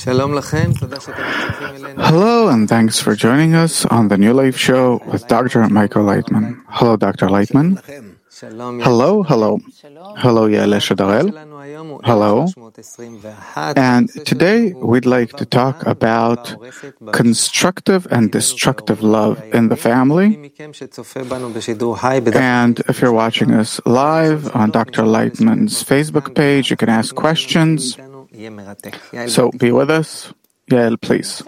Hello, and thanks for joining us on the New Life Show with Dr. Michael Leitman. Hello, Dr. Leitman. Hello, hello. Hello, Yael Shadarel. Hello. And today we'd like to talk about constructive and destructive love in the family. And if you're watching us live on Dr. Leitman's Facebook page, you can ask questions. So be with us. Yael, please.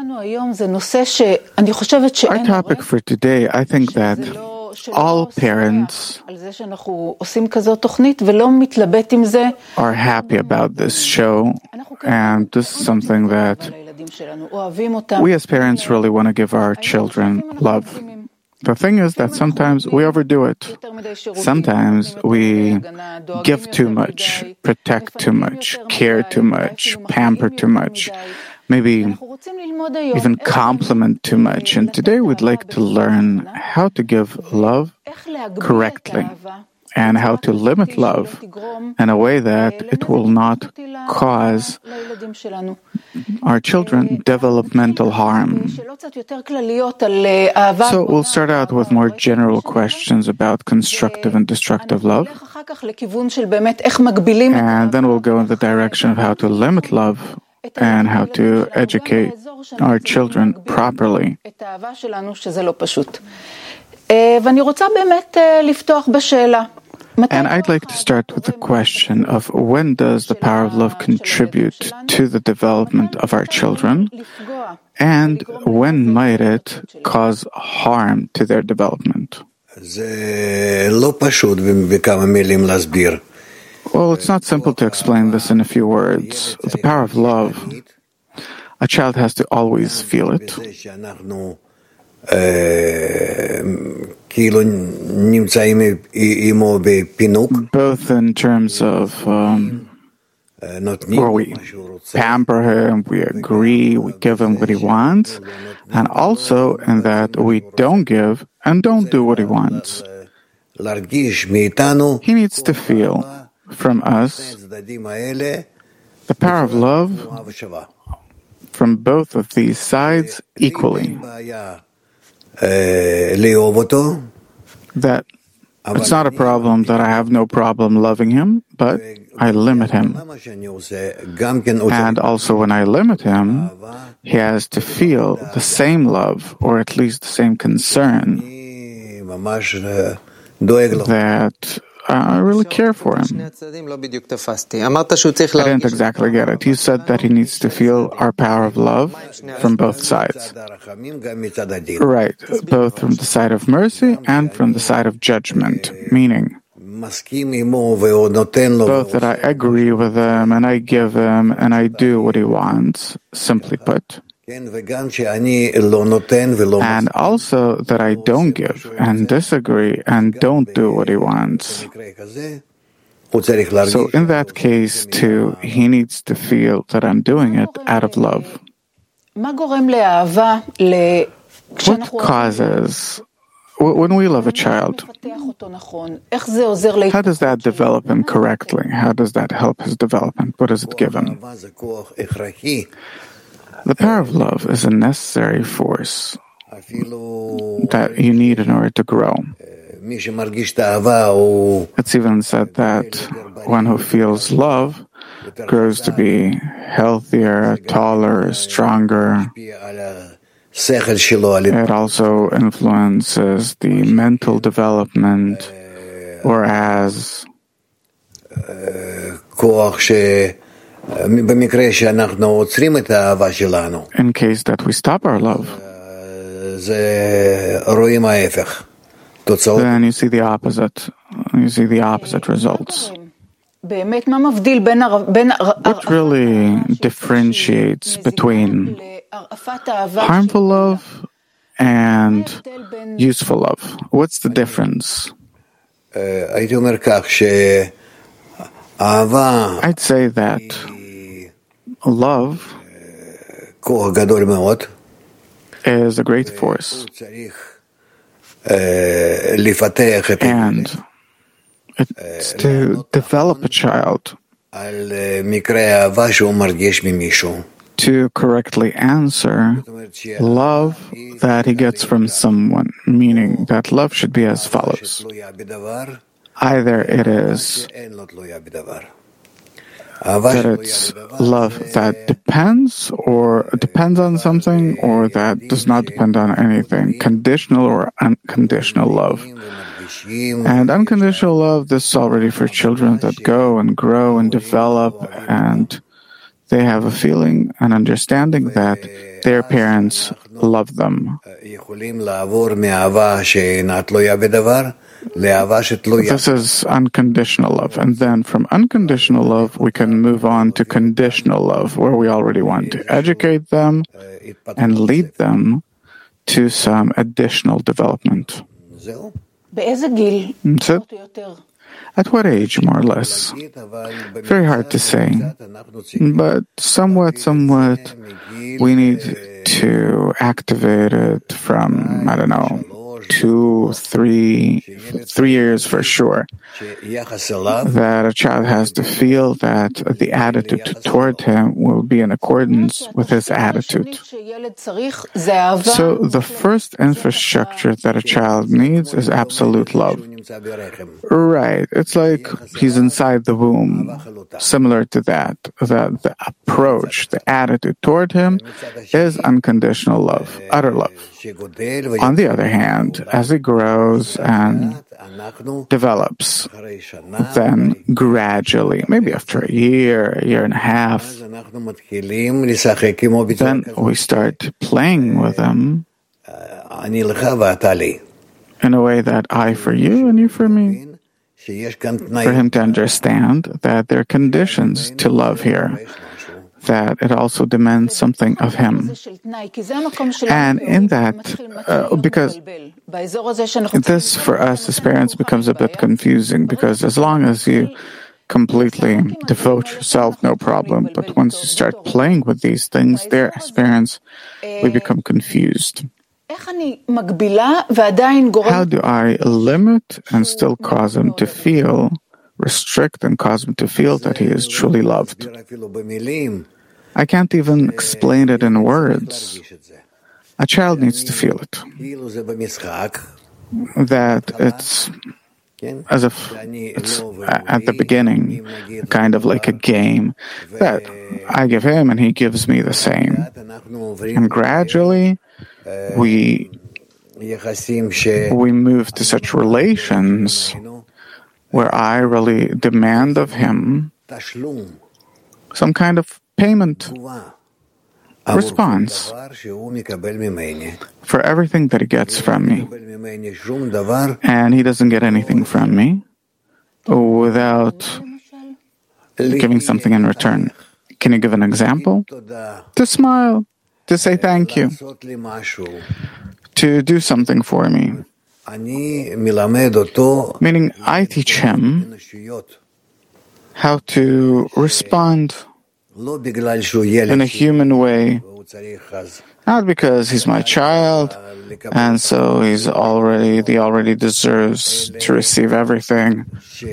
Our topic for today, I think that all parents are happy about this show, and this is something that we as parents really want to give our children love. The thing is that sometimes we overdo it. Sometimes we give too much, protect too much, care too much, pamper too much, maybe even compliment too much. And today we'd like to learn how to give love correctly and how to limit love in a way that it will not cause our children developmental harm. So we'll start out with more general questions about constructive and destructive love. And then we'll go in the direction of how to limit love and how to educate our children properly. And I'd like to start with the question of when does the power of love contribute to the development of our children, and when might it cause harm to their development? Well, it's not simple to explain this in a few words. The power of love, a child has to always feel it. Both in terms of where we pamper him, we agree, we give him what he wants, and also in that we don't give and don't do what he wants. He needs to feel from us the power of love from both of these sides equally. That it's not a problem that I have no problem loving him, but I limit him. And also when I limit him, he has to feel the same love, or at least the same concern, that I really care for him. I didn't exactly get it. You said that he needs to feel our power of love from both sides. Right, both from the side of mercy and from the side of judgment, meaning both that I agree with him and I give him and I do what he wants, simply put. And also that I don't give and disagree and don't do what he wants. So in that case, too, he needs to feel that I'm doing it out of love. What causes, when we love a child, how does that develop him correctly? How does that help his development? What does it give him? The power of love is a necessary force that you need in order to grow. It's even said that one who feels love grows to be healthier, taller, stronger. It also influences the mental development, whereas in case that we stop our love, then you see the opposite. You see the opposite results. What really differentiates between harmful love and useful love? What's the difference? I'd say that love is a great force, and it's to develop a child to correctly answer love that he gets from someone, meaning that love should be as follows. Either it is that it's love that depends on something, or that does not depend on anything, conditional or unconditional love. And unconditional love, this is already for children that go and grow and develop, and they have a feeling and understanding that their parents love them. This is unconditional love. And then from unconditional love, we can move on to conditional love, where we already want to educate them and lead them to some additional development. That's it. At what age, more or less? Very hard to say. But somewhat, we need to activate it from, 3 years for sure. That a child has to feel that the attitude toward him will be in accordance with his attitude. So the first infrastructure that a child needs is absolute love. Right. It's like he's inside the womb. Similar to that. The approach, the attitude toward him is unconditional love, utter love. On the other hand, as he grows and develops, then gradually, maybe after a year and a half, then we start playing with him in a way that I for you and you for me, for him to understand that there are conditions to love here, that it also demands something of him. And in that, because this for us as parents becomes a bit confusing, because as long as you completely devote yourself, no problem. But once you start playing with these things, there as parents, we become confused. How do I limit and still cause him to feel, restrict and cause him to feel that he is truly loved? I can't even explain it in words. A child needs to feel it. That it's as if it's at the beginning, kind of like a game that I give him and he gives me the same. And gradually, we move to such relations where I really demand of him some kind of payment, response for everything that he gets from me. And he doesn't get anything from me without giving something in return. Can you give an example? To smile, to say thank you, to do something for me. Meaning, I teach him how to respond in a human way, not because he's my child, and so he already deserves to receive everything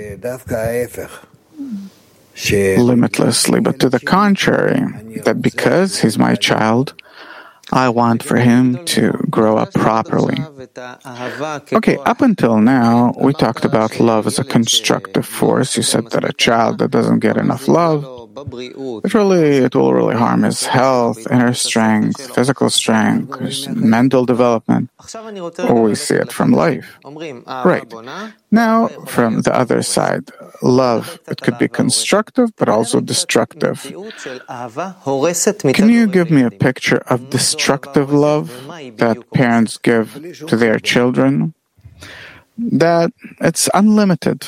limitlessly, but to the contrary, that because he's my child, I want for him to grow up properly. Okay, up until now, we talked about love as a constructive force. You said that a child that doesn't get enough love, it will really harm his health, inner strength, physical strength, mental development. Or we see it from life. Right. Now, from the other side, love, it could be constructive, but also destructive. Can you give me a picture of destructive love that parents give to their children? That it's unlimited.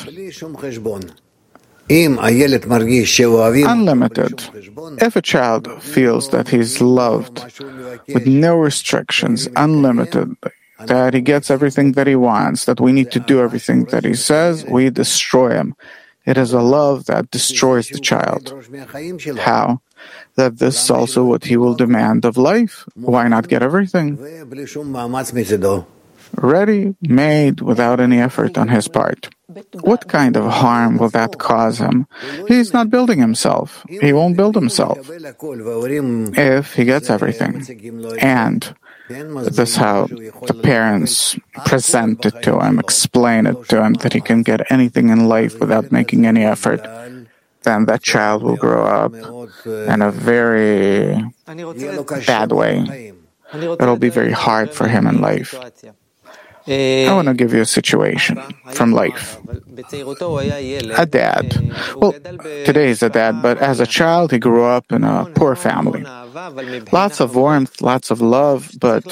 Unlimited. If a child feels that he's loved with no restrictions, unlimited, that he gets everything that he wants, that we need to do everything that he says, we destroy him. It is a love that destroys the child. How? That this is also what he will demand of life. Why not get everything? ready-made without any effort on his part. What kind of harm will that cause him? He's not building himself. He won't build himself if he gets everything. And this is how the parents present it to him, explain it to him, that he can get anything in life without making any effort. Then that child will grow up in a very bad way. It'll be very hard for him in life. I want to give you a situation from life. A dad. Well, today he's a dad, but as a child he grew up in a poor family. Lots of warmth, lots of love, but,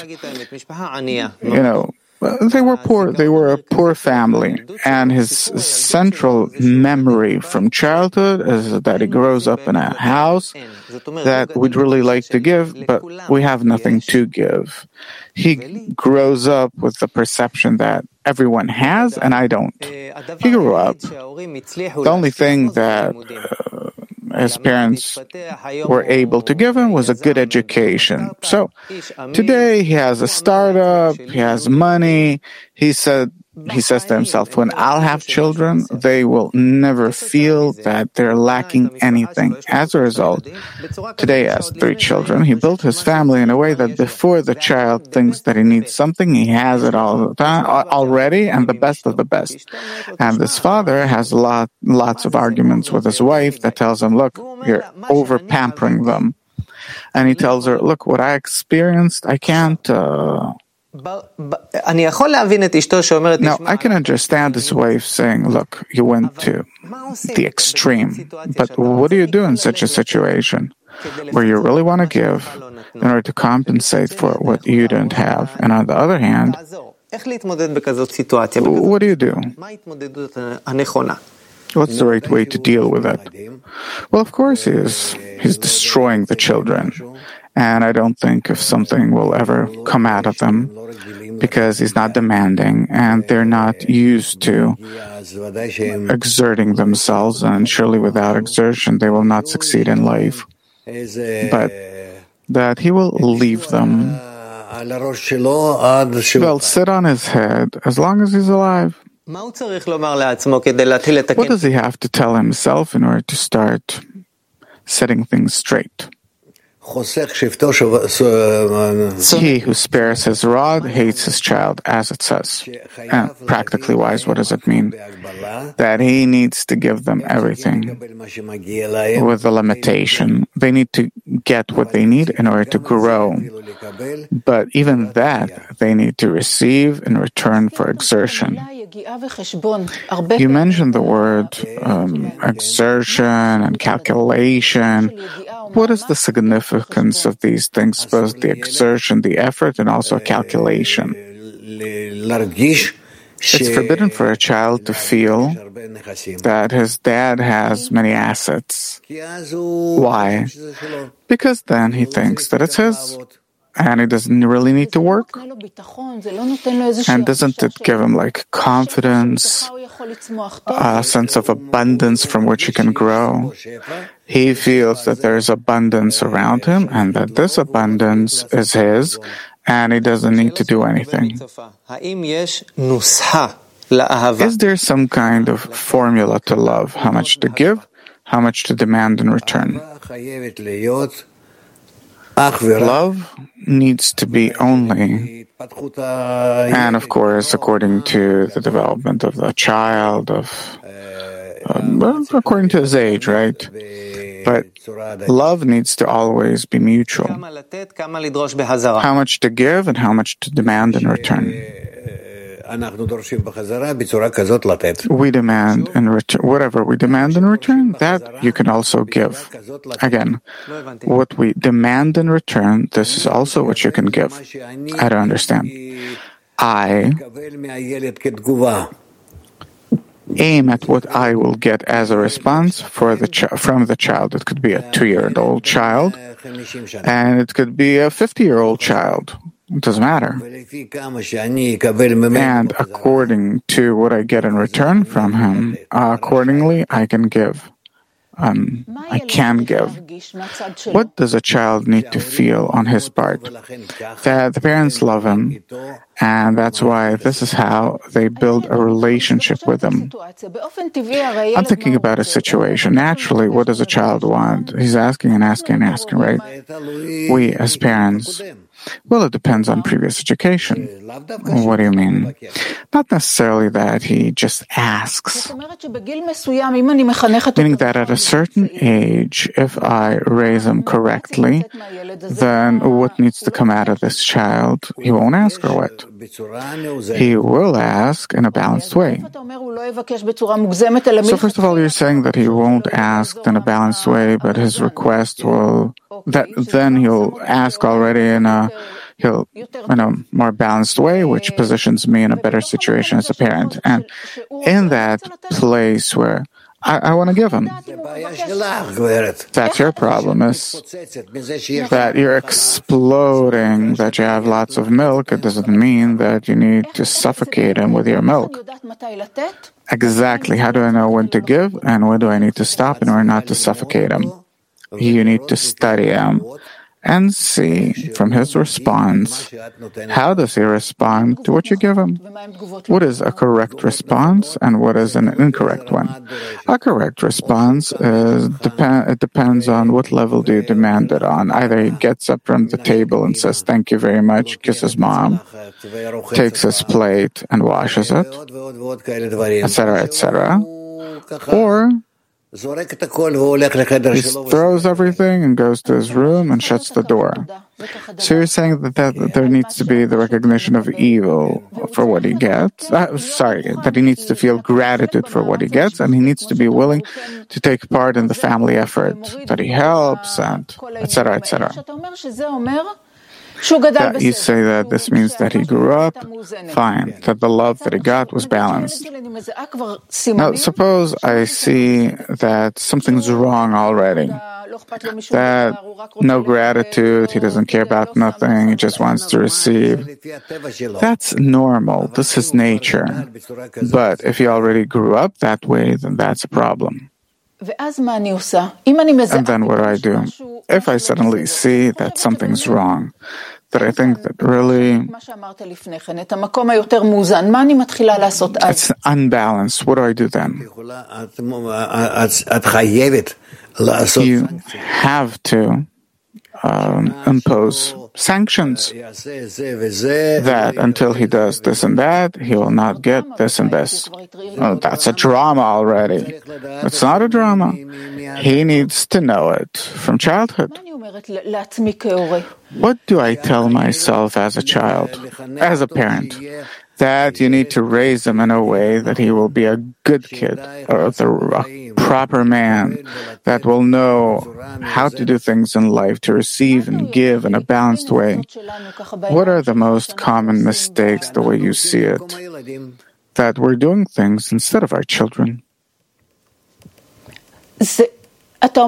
they were poor. They were a poor family. And his central memory from childhood is that he grows up in a house that we'd really like to give, but we have nothing to give. He grows up with the perception that everyone has and I don't. He grew up. The only thing that his parents were able to give him was a good education. So today he has a startup, he has money. He says to himself, when I'll have children, they will never feel that they're lacking anything. As a result, today he has 3 children. He built his family in a way that before the child thinks that he needs something, he has it all the time already, and the best of the best. And this father has lots of arguments with his wife that tells him, look, you're over-pampering them. And he tells her, look, what I experienced, I can't... Now, I can understand his wife saying, look, you went to the extreme, but what do you do in such a situation where you really want to give in order to compensate for what you didn't have? And on the other hand, what do you do? What's the right way to deal with it? Well, of course, he's destroying the children. And I don't think if something will ever come out of them, because he's not demanding and they're not used to exerting themselves, and surely without exertion they will not succeed in life. But that he will leave them. They'll sit on his head as long as he's alive. What does he have to tell himself in order to start setting things straight? He who spares his rod hates his child, as it says. And practically wise, what does it mean? That he needs to give them everything with a limitation. They need to get what they need in order to grow. But even that, they need to receive in return for exertion. You mentioned the word exertion and calculation. What is the significance of these things, both the exertion, the effort, and also calculation? It's forbidden for a child to feel that his dad has many assets. Why? Because then he thinks that it's his. And he doesn't really need to work. And doesn't it give him confidence, a sense of abundance from which he can grow? He feels that there is abundance around him and that this abundance is his, and he doesn't need to do anything. Is there some kind of formula to love? How much to give, how much to demand in return? Love needs to be only, and of course, according to the development of the child, according to his age, right? But love needs to always be mutual. How much to give and how much to demand in return. We demand in return, whatever we demand in return, that you can also give. Again, what we demand in return, this is also what you can give. I don't understand. I aim at what I will get as a response from the child. It could be a 2-year-old child, and it could be a 50-year-old child. It doesn't matter. And according to what I get in return from him, accordingly I can give. I can give. What does a child need to feel on his part? That the parents love him, and that's why this is how they build a relationship with him. I'm thinking about a situation. Naturally, what does a child want? He's asking and asking and asking, right? We, as parents, well, it depends on previous education. What do you mean? Not necessarily that he just asks. Meaning that at a certain age, if I raise him correctly, then what needs to come out of this child? He won't ask or what? He will ask in a balanced way. So first of all, you're saying that he won't ask in a balanced way, but his request will... then he'll ask already in a more balanced way, which positions me in a better situation as a parent. And in that place where I want to give him, that's your problem, is that you're exploding, that you have lots of milk. It doesn't mean that you need to suffocate him with your milk. Exactly. How do I know when to give and when do I need to stop in order not to suffocate him? You need to study him and see from his response, how does he respond to what you give him? What is a correct response and what is an incorrect one? A correct response it depends on what level do you demand it on. Either he gets up from the table and says, "Thank you very much," kisses mom, takes his plate and washes it, etc., etc. Or he throws everything and goes to his room and shuts the door. So you're saying that there needs to be the recognition of evil for what he gets. That he needs to feel gratitude for what he gets, and he needs to be willing to take part in the family effort, that he helps, and etc., etc. That you say that this means that he grew up fine, that the love that he got was balanced. Now, suppose I see that something's wrong already, that no gratitude, he doesn't care about nothing, he just wants to receive. That's normal, this is nature. But if he already grew up that way, then that's a problem. And then what do? If I suddenly see that something's wrong, that I think that really it's unbalanced, what do I do then? You have to impose sanctions that until he does this and that, he will not get this and this. Oh, that's a drama already. It's not a drama. He needs to know it from childhood. What do I tell myself as a child, as a parent? That you need to raise him in a way that he will be a good kid, or a proper man that will know how to do things in life, to receive and give in a balanced way. What are the most common mistakes, the way you see it, that we're doing things instead of our children? So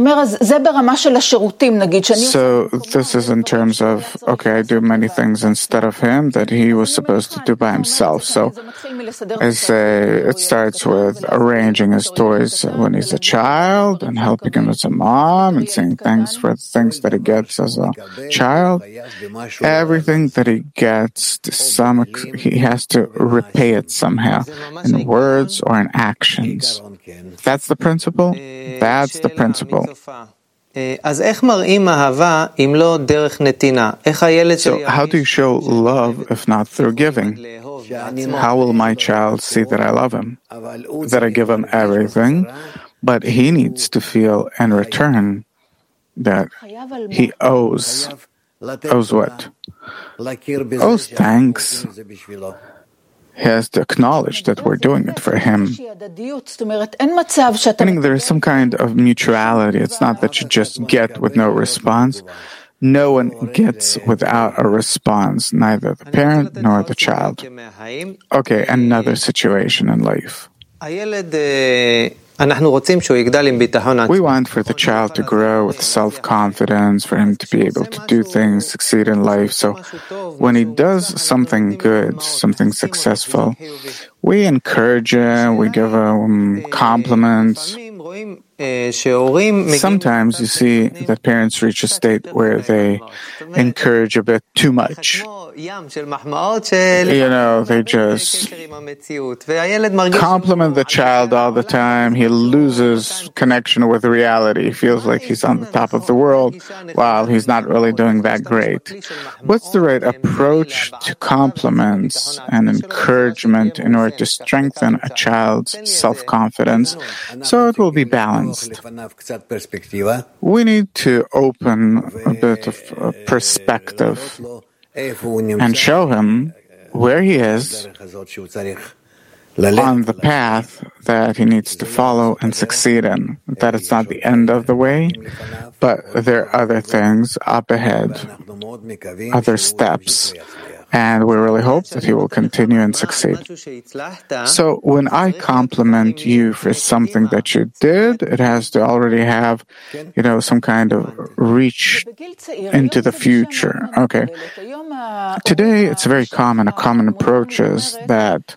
this is in terms of, I do many things instead of him that he was supposed to do by himself. So I say it starts with arranging his toys when he's a child and helping him as a mom and saying thanks for things that he gets as a child. Everything that he gets, he has to repay it somehow in words or in actions. That's the principle? That's the principle. So how do you show love if not through giving? How will my child see that I love him? That I give him everything, but he needs to feel in return that he owes. Owes what? Owes thanks. He has to acknowledge that we're doing it for him. Meaning there is some kind of mutuality. It's not that you just get with no response. No one gets without a response, neither the parent nor the child. Okay, another situation in life. We want for the child to grow with self-confidence, for him to be able to do things, succeed in life. So when he does something good, something successful, we encourage him, we give him compliments. Sometimes you see that parents reach a state where they encourage a bit too much. They just compliment the child all the time. He loses connection with reality. He feels like he's on the top of the world while he's not really doing that great. What's the right approach to compliments and encouragement in order to strengthen a child's self-confidence so it will be balanced? We need to open a bit of perspective and show him where he is on the path that he needs to follow and succeed in. That it's not the end of the way, but there are other things up ahead, other steps. And we really hope that he will continue and succeed. So when I compliment you for something that you did, it has to already have, some kind of reach into the future. Okay. Today, it's very common. A common approach is that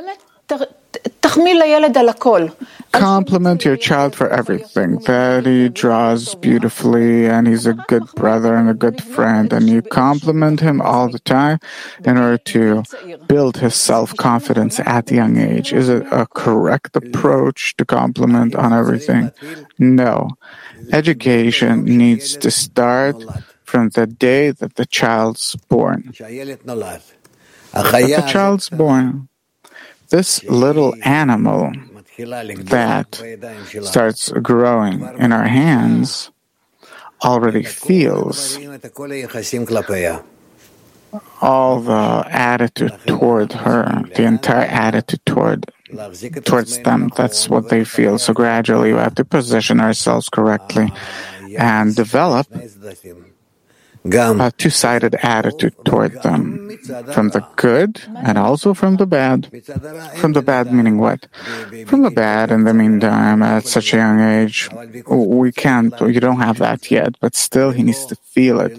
compliment your child for everything, that he draws beautifully and he's a good brother and a good friend, and you compliment him all the time in order to build his self-confidence at a young age. Is it a correct approach to compliment on everything? No. Education needs to start from the day that the child's born. This little animal that starts growing in our hands already feels all the attitude toward her, the entire attitude towards them. That's what they feel. So gradually we have to position ourselves correctly and develop a two-sided attitude toward them, from the good and also from the bad. From the bad meaning what? From the bad, in the meantime, at such a young age, you don't have that yet, but still he needs to feel it.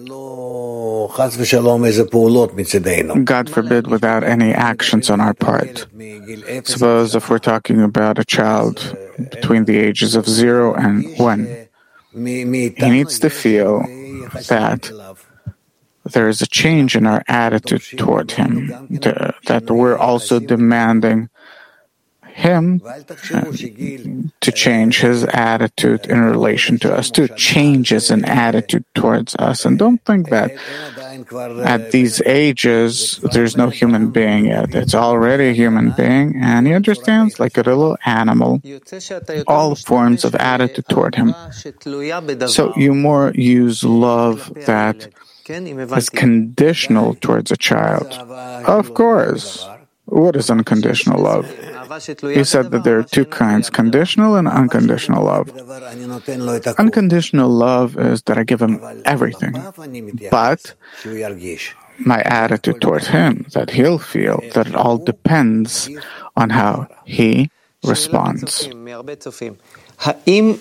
God forbid, without any actions on our part. Suppose if we're talking about a child between the ages of 0 and 1, he needs to feel that there is a change in our attitude toward him, that we're also demanding him to change his attitude in relation to us, to change his attitude towards us. And don't think that at these ages there's no human being yet. It's already a human being, and he understands, like a little animal, all forms of attitude toward him. So you more use love that is conditional towards a child. Of course. What is unconditional love? You said that there are two kinds, conditional and unconditional love. Unconditional love is that I give him everything, but my attitude towards him, that he'll feel, that it all depends on how he responds. Is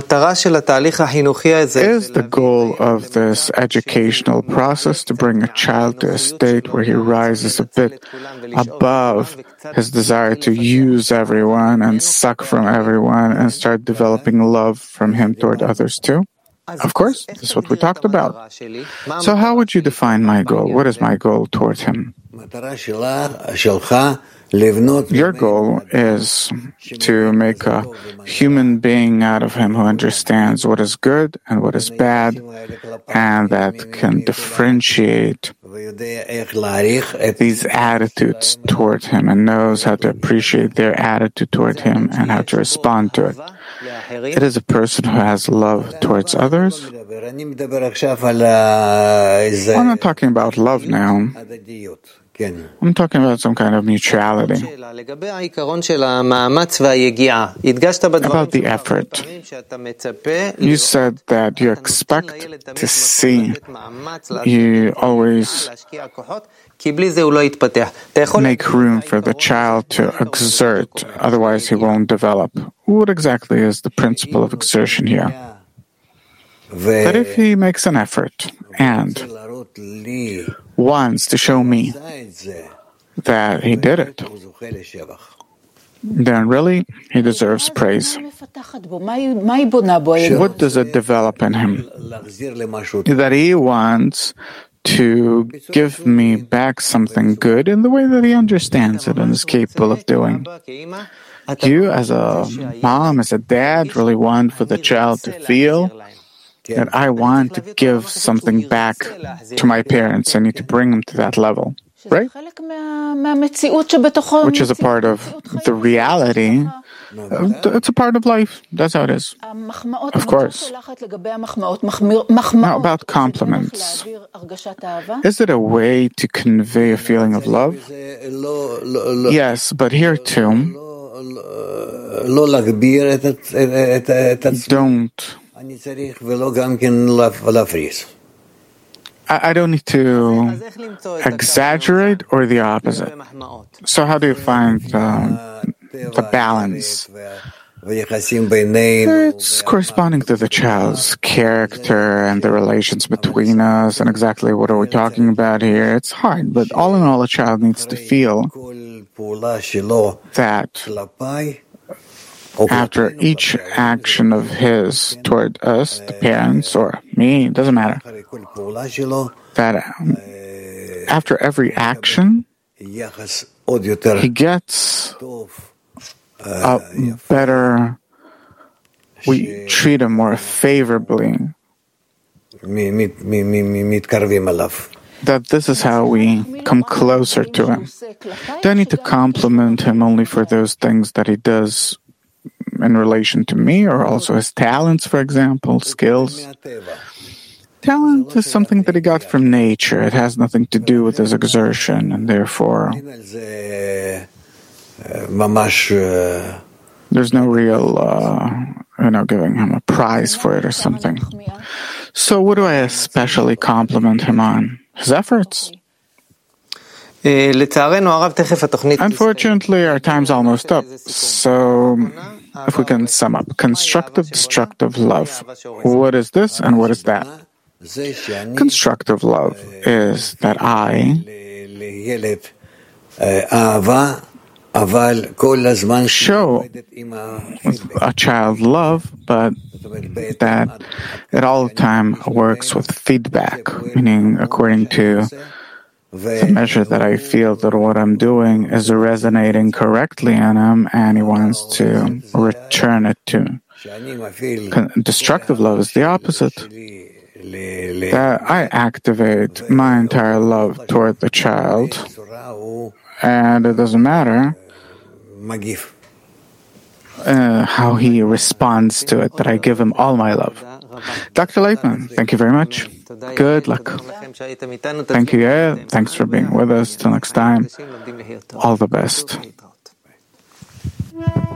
the goal of this educational process to bring a child to a state where he rises a bit above his desire to use everyone and suck from everyone and start developing love from him toward others too? Of course, this is what we talked about. So how would you define my goal? What is my goal toward him? Your goal is to make a human being out of him who understands what is good and what is bad, and that can differentiate these attitudes toward him and knows how to appreciate their attitude toward him and how to respond to it. It is a person who has love towards others. I'm not talking about love now. I'm talking about some kind of mutuality. About the effort. You said that you expect to see. You always make room for the child to exert, otherwise he won't develop. What exactly is the principle of exertion here? That if he makes an effort and wants to show me that he did it, then really he deserves praise. What does it develop in him? That he wants to give me back something good in the way that he understands it and is capable of doing. You, as a mom, as a dad, really want for the child to feel that I want to give something back to my parents. I need to bring them to that level, right? Which is a part of the reality. It's a part of life. That's how it is. Of course. Now, about compliments. Is it a way to convey a feeling of love? Yes, but here too, don't. I don't need to exaggerate or the opposite. So how do you find the balance? It's corresponding to the child's character and the relations between us and exactly what are we talking about here. It's hard, but all in all, a child needs to feel that after each action of his toward us, the parents, or me, it doesn't matter, that after every action, he gets a better, we treat him more favorably. That this is how we come closer to him. Do I need to compliment him only for those things that he does in relation to me, or also his talents, for example, skills? Talent is something that he got from nature. It has nothing to do with his exertion, and therefore there's no real, giving him a prize for it or something. So what do I especially compliment him on? His efforts. Unfortunately, our time's almost up. So if we can sum up, constructive, destructive love. What is this and what is that? Constructive love is that I show a child love, but that it all the time works with feedback, meaning according to the measure that I feel that what I'm doing is resonating correctly in him and he wants to return it to. Destructive love is the opposite. That I activate my entire love toward the child and it doesn't matter how he responds to it, that I give him all my love. Dr. Leitman, thank you very much. Good luck. Thank you, Yael. Thanks for being with us. Till next time, all the best.